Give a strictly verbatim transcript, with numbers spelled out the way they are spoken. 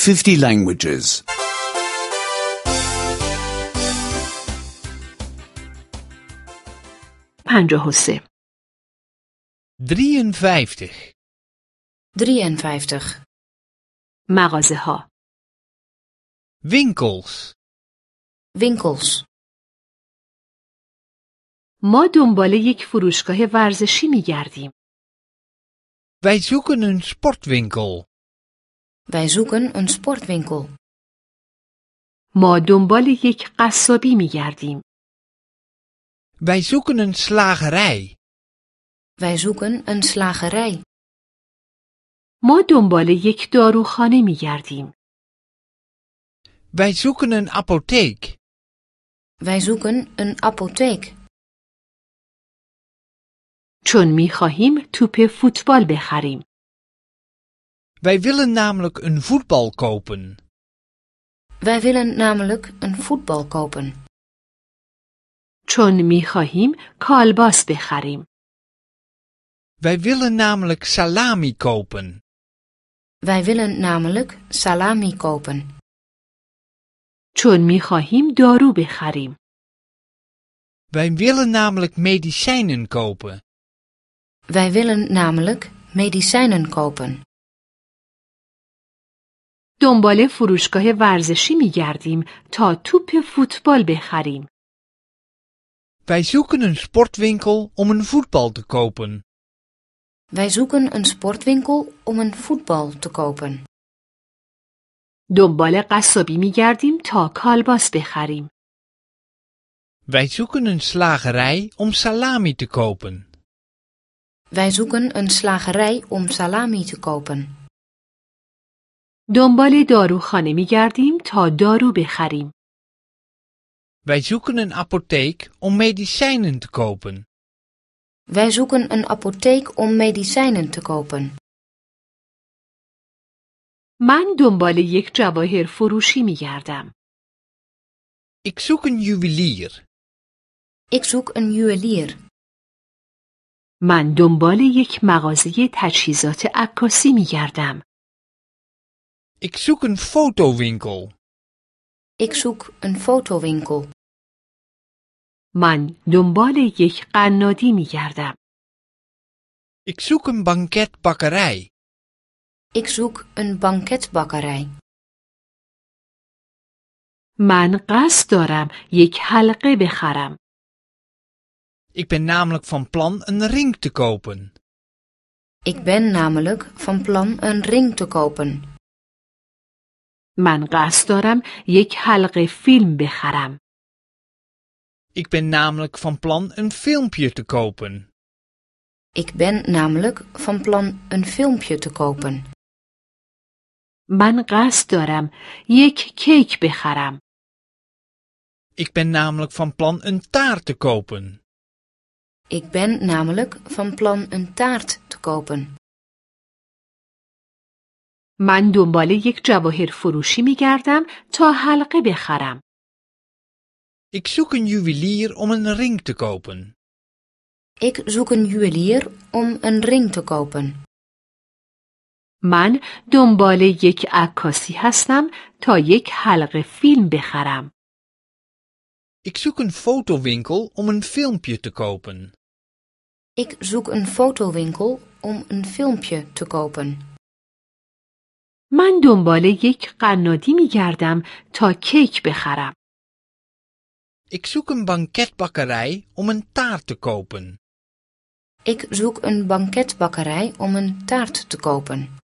fifty languages. پنجاه و سه. drieënvijftig. drieënvijftig. مغازه ها. Winkels. Winkels. ما دنبال یک فروشگاه ورزشی می گردیم. Wij zoeken een sportwinkel. Wij zoeken een sportwinkel. ما دنبال یک قصابی می گردیم. Wij zoeken een slagerij. Wij zoeken een slagerij. ما دنبال یک داروخانه می گردیم. Wij zoeken een apotheek. Wij zoeken een apotheek. چون می خواهیم توپ فوتبال بخریم. Wij willen namelijk een voetbal kopen. Wij willen namelijk een voetbal kopen. چون می خواهیم کالباس بخریم. Wij willen namelijk salami kopen. Wij willen namelijk salami kopen. چون می خواهیم دارو بخریم. Wij willen namelijk medicijnen kopen. Wij willen namelijk medicijnen kopen. دنبال فروشگاه ورزشی می گردیم تا توپ فوتبال بخریم. Wij zoeken een sportwinkel om een voetbal te kopen. Wij zoeken een sportwinkel om een voetbal te kopen. دنبال قصابی می گردیم تا کالباس بخریم. Wij zoeken een slagerij om salami te kopen. Wij zoeken een slagerij om salami te kopen. دنبال داروخانه می گردیم تا دارو بخریم. Wij zoeken een apotheek om medicijnen te kopen. Wij zoeken een apotheek om medicijnen te kopen. من دنبال یک جواهر فروشی می گردم. Ik zoek een juwelier. Ik zoek een juwelier. من دنبال یک مغازه تجهیزات عکاسی می گردم. Ik zoek een fotowinkel. Ik zoek een fotowinkel. من دنبال یک قنادی می گردم. Ik zoek een banketbakkerij. Ik zoek een banketbakkerij. من قصد دارم یک حلقه بخرم. Ik ben namelijk van plan een ring te kopen. Ik ben namelijk van plan een ring te kopen. من قصد دارم یک حلقه فیلم بخرم. Ik ben namelijk van plan een filmpje te kopen. Ik ben namelijk van plan een filmpje te kopen. من قصد دارم یک کیک بخرم. Ik ben namelijk van plan een taart te kopen. Ik ben namelijk van plan een taart te kopen. من دنبال یک جواهر فروشی می گردم تا حلقه بخرم. Ik zoek een juwelier om een ring te kopen. Ik zoek een juwelier om een ring te kopen. من دنبال یک عکاسی هستم تا یک حلقه فیلم بخرم. Ik zoek een fotowinkel om een filmpje te kopen. Ik zoek een fotowinkel om een filmpje te kopen. من دنبال یک قنادی می گردم تا کیک بخرم. Ik zoek een banketbakkerij om een taart te kopen. Ik zoek een banketbakkerij om een taart te kopen.